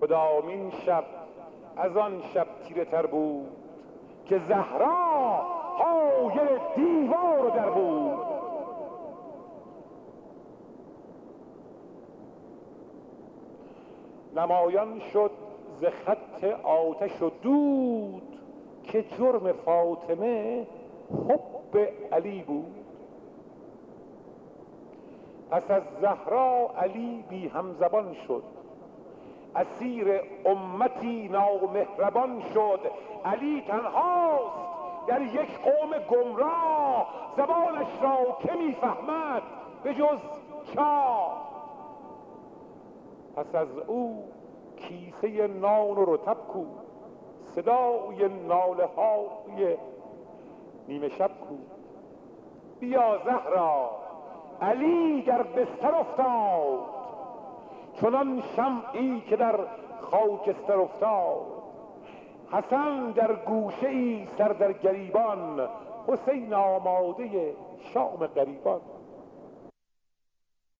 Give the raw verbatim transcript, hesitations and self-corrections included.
کدامین شب از آن شب تیره تر بود که زهرا حایل دیوار در بود. نمایان شد ز خط آتش و دود که جرم فاطمه حب علی بود. پس از زهرا علی بی همزبان شد، اسیر امتی نامهربان شد. علی تنهاست در یک قوم گمراه، زبانش را که میفهمد به جز چاه. پس از او کیسه نان و رطب کو، صدای ناله های نیمه شب کو. بیا زهرا علی در بستر افتاد، چنان شمعی که در خاکستر افتاد. حسن در گوشه ای سر در گریبان، حسین آماده شام غریبان.